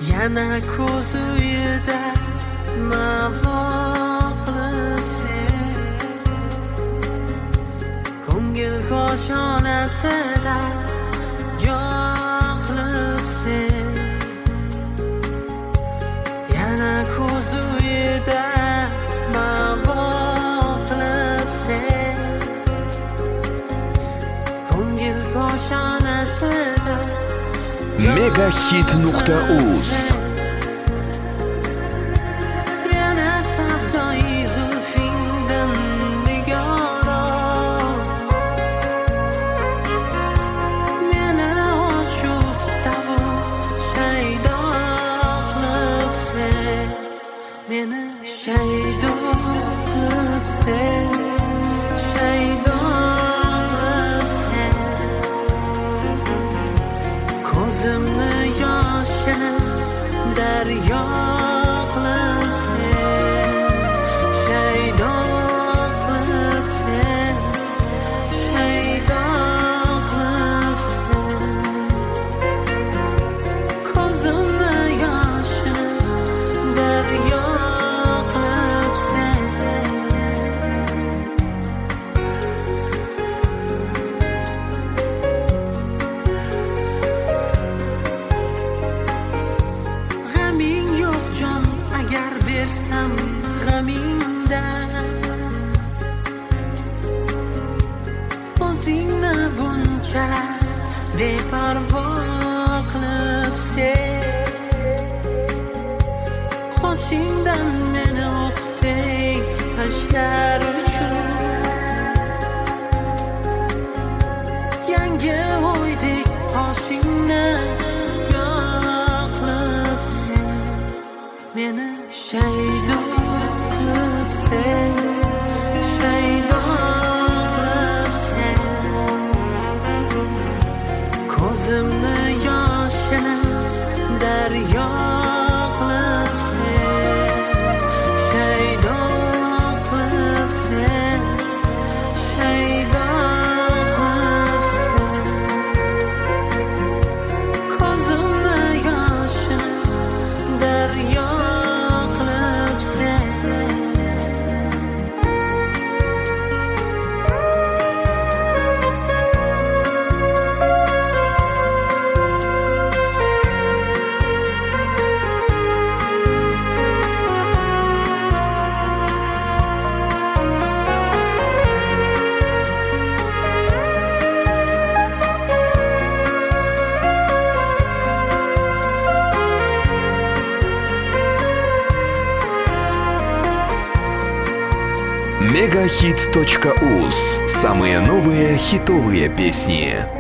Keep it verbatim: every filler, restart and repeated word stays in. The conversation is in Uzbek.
yana ko'z uyida mavo qilib sen, ko'ngil koshonasida jon qilib sen, yana ko'z uyida mavo qilib sen, ko'ngil koshonasida Megahit nuqta uz yana savdoyi zulfingdan nigora, meni oshuftavu shaydo qilib sen, meni shaydo qilib sen, shaydo qilib sen, ko'zimni yoshini daryo qilib sen, shaydo qilib sen, shaydo qilib sen, ko'zimni yoshini daryo qilib sen. G'aming yo'q jon agar bersam g'amingdan, o'zingni bunchalar beparvo qilib sen, qoshingdan meni o'qdek tashlar uchun, yangi o'ydek qoshingni yoqlib sen, meni shaydo qilib sen, shaydo qilib sen, ko'zimni yoshini daryo qilib sen, shaydo qilib sen, shaydo qilib sen, ko'zimni yoshini daryo qilib sen. Megahit точка уз. Самые новые хитовые песни.